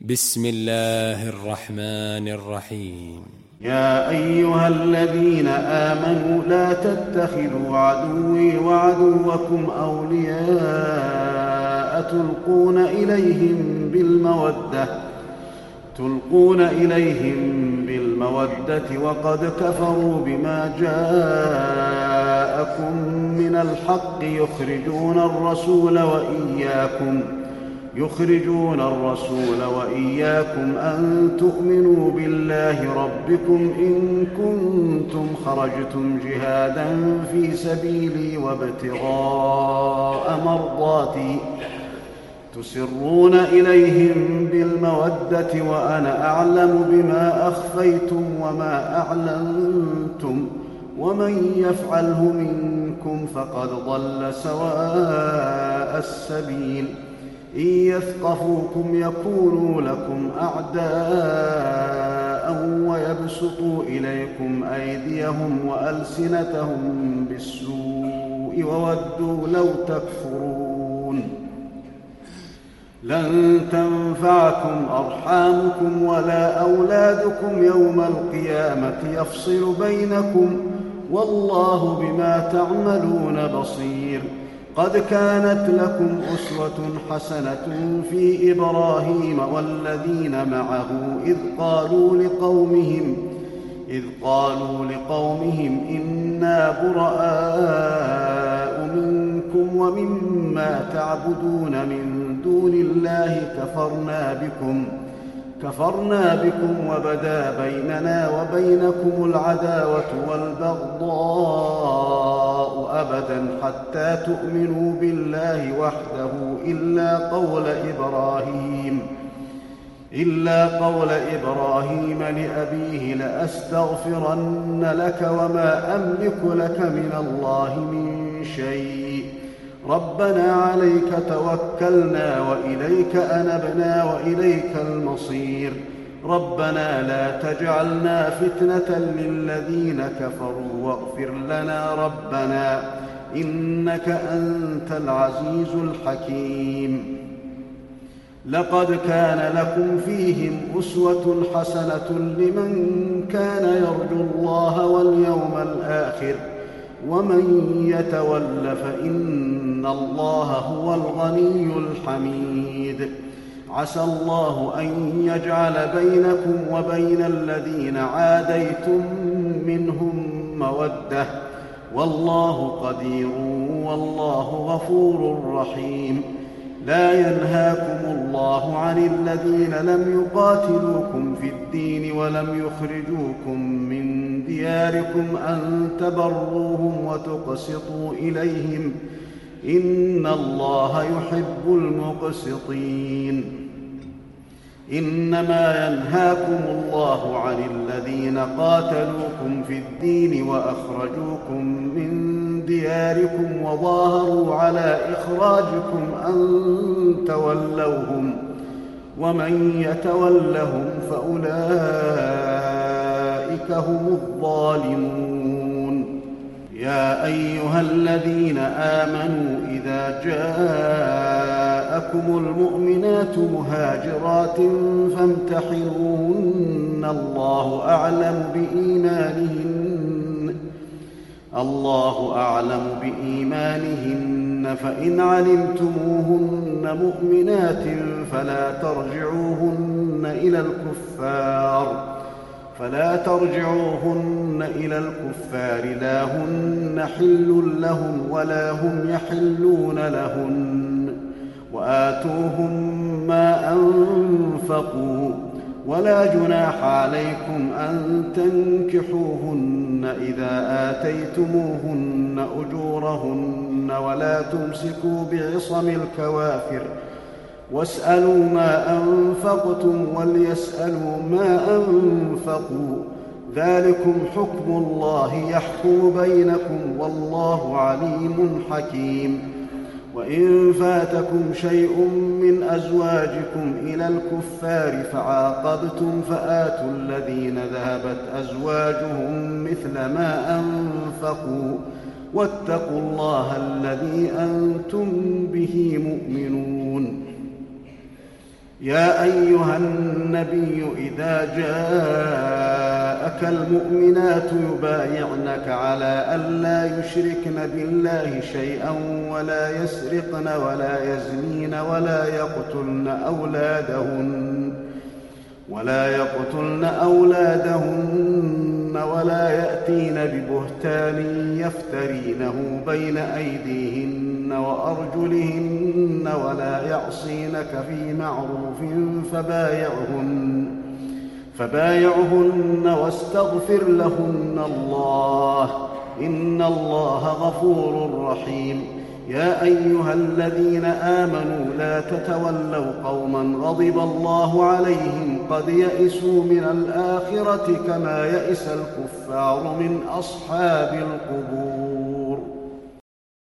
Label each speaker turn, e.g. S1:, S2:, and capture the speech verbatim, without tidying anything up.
S1: بسم الله الرحمن الرحيم.
S2: يا أيها الذين آمنوا لا تتخذوا عدوي وعدوكم أولياء تلقون إليهم بالمودة تلقون إليهم بالمودة وقد كفروا بما جاءكم من الحق يخرجون الرسول وإياكم يخرجون الرسول وإياكم أن تؤمنوا بالله ربكم إن كنتم خرجتم جهادا في سبيلي وابتغاء مرضاتي تسرون إليهم بالمودة وأنا أعلم بما أخفيتم وما أعلنتم ومن يفعله منكم فقد ضل سواء السبيل إن يثقفوكم يكونوا لكم أعداء ويبسطوا إليكم أيديهم وألسنتهم بالسوء وودوا لو تكفرون لن تنفعكم أرحامكم ولا أولادكم يوم القيامة يفصل بينكم والله بما تعملون بصير قد كانت لكم أسوة حسنة في إبراهيم والذين معه إذ قالوا لقومهم إذ قالوا لقومهم إنا براء منكم ومما تعبدون من دون الله كفرنا بكم كفرنا بكم وبدا بيننا وبينكم العداوة والبغضاء أبدا حتى تؤمنوا بالله وحده إلا قول إبراهيم إلا قول إبراهيم لأبيه لأستغفرن لك وما أملك لك من الله من شيء ربنا عليك توكلنا وإليك أنبنا وإليك المصير ربنا لا تجعلنا فتنة للذين كفروا واغفر لنا ربنا إنك أنت العزيز الحكيم لقد كان لكم فيهم أسوة حسنة لمن كان يرجو الله واليوم الآخر ومن يتول فإن الله هو الغني الحميد عسى الله أن يجعل بينكم وبين الذين عاديتم منهم مودة والله قدير والله غفور رحيم لا ينهاكم الله عن الذين لم يقاتلوكم في الدين ولم يخرجوكم من دياركم أن تبروهم وتقسطوا إليهم إن الله يحب المقسطين إنما ينهاكم الله عن الذين قاتلوكم في الدين وأخرجوكم من دياركم وظاهروا على إخراجكم أن تولوهم ومن يتولهم فأولئك هم الظالمون يا أيها الذين آمنوا إذا جاءكم المؤمنات مهاجرات فامتحنوهن الله أعلم بإيمانهن الله أعلم بإيمانهن فإن علمتموهن مؤمنات فلا ترجعوهن إلى الكفار فلا ترجعوهن إلى الكفار لا هن حل لهم ولا هم يحلون لهن وآتوهم ما أنفقوا ولا جناح عليكم أن تنكحوهن إذا آتيتموهن أجورهن ولا تمسكوا بعصم الكوافر واسألوا ما أنفقتم وليسألوا ما أنفقوا ذلكم حكم الله يحكم بينكم والله عليم حكيم وإن فاتكم شيء من أزواجكم إلى الكفار فعاقبتم فآتوا الذين ذهبت أزواجهم مثل ما أنفقوا واتقوا الله الذي أنتم به مؤمنون يا أيها النبي إذا جاءك المؤمنات يبايعنك على ألا يشركن بالله شيئا ولا يسرقن ولا يزنين ولا يقتلن أولادهن ولا يقتلن أولادهن ولا يأتين ببهتان يفترينه بين أيديهن وأرجلهن ولا يعصينك في معروف فبايعهن فبايعهن واستغفر لهن الله إن الله غفور رحيم. يا أيها الذين آمنوا لا تتولوا قوما غضب الله عليهم قد يئسوا من الآخرة كما يئس الكفار من أصحاب القبور.